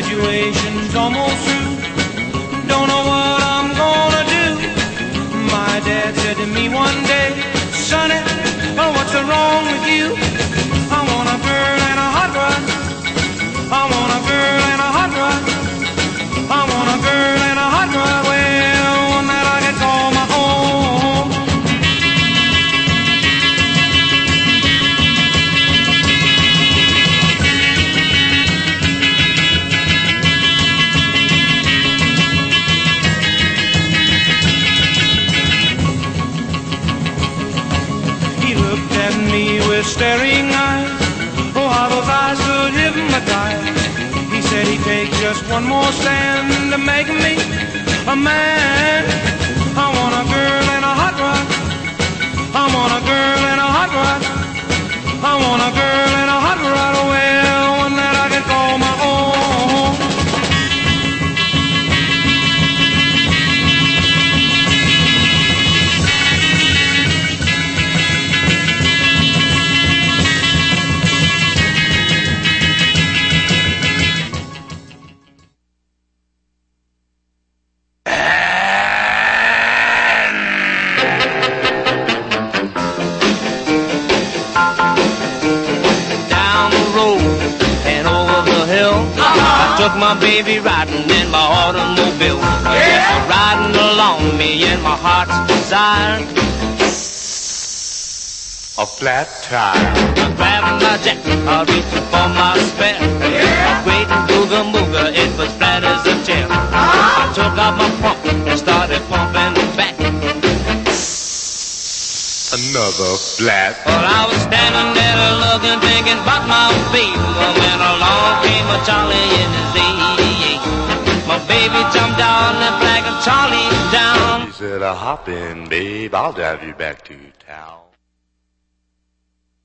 Graduation's almost through. Don't know what I'm gonna do. My dad said to me one day, "Sonny, oh, what's wrong with you? I want a girl and a hot rod. I want a girl and a hot rod. I want a girl and a hot rod. Well, one that I can call my own." He looked at me with staring eyes. Oh, how those eyes could hypnotize. He said he'd take just one more stand to make me a man. I want a girl and a hot rod. I want a girl and a hot rod. I want a girl and a hot rod. Well, one that I can call my own. Took my baby riding in my automobile. Yeah. Riding along me in my heart's desire. A flat tire. I'm grabbing my jacket, I'm reaching for my spare. Yeah. I'm waiting, booga mooga, it was flat as a chair. I took out my pump and started pumping back. Another flat. Well, I was standing there looking, thinking about my baby, when along came a Charlie in his 88. My baby jumped down and flagged Charlie down. He said, hop in, babe, I'll drive you back to town.